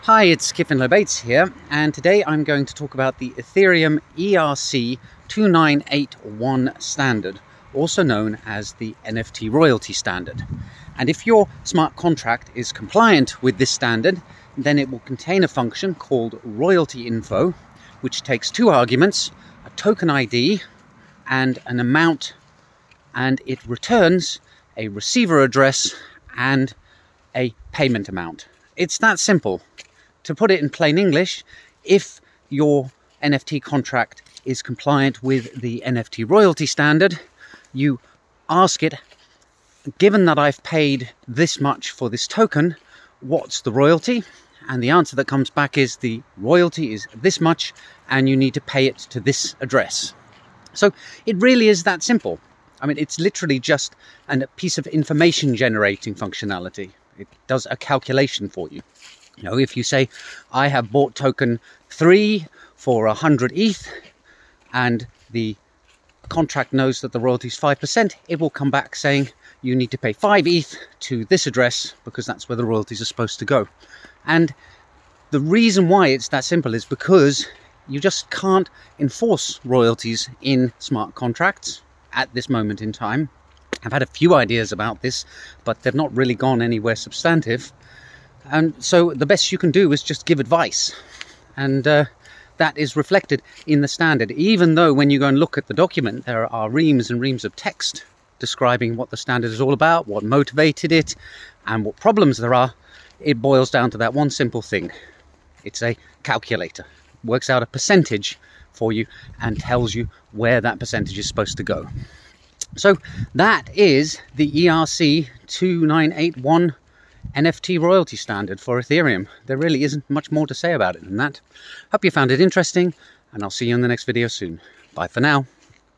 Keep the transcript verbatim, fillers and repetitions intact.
Hi, it's Kiffin Lobates here, and today I'm going to talk about the Ethereum E R C two nine eight one standard, also known as the N F T royalty standard. And if your smart contract is compliant with this standard, then it will contain a function called royalty info, which takes two arguments, a token I D and an amount, and it returns a receiver address and a payment amount. It's that simple. To put it in plain English, if your N F T contract is compliant with the N F T royalty standard, you ask it, given that I've paid this much for this token, what's the royalty? And the answer that comes back is the royalty is this much and you need to pay it to this address. So it really is that simple. I mean, it's literally just a piece of information generating functionality. It does a calculation for you. You know, if you say, I have bought token three for one hundred E T H and the contract knows that the royalty is five percent, it will come back saying you need to pay five E T H to this address because that's where the royalties are supposed to go. And the reason why it's that simple is because you just can't enforce royalties in smart contracts at this moment in time. I've had a few ideas about this, but they've not really gone anywhere substantive. And so the best you can do is just give advice. And uh, that is reflected in the standard. Even though when you go and look at the document, there are reams and reams of text describing what the standard is all about, what motivated it, and what problems there are, it boils down to that one simple thing. It's a calculator. It works out a percentage for you and tells you where that percentage is supposed to go. So that is the E R C two nine eight one N F T royalty standard for Ethereum. There really isn't much more to say about it than that. Hope you found it interesting, and I'll see you in the next video soon. Bye for now.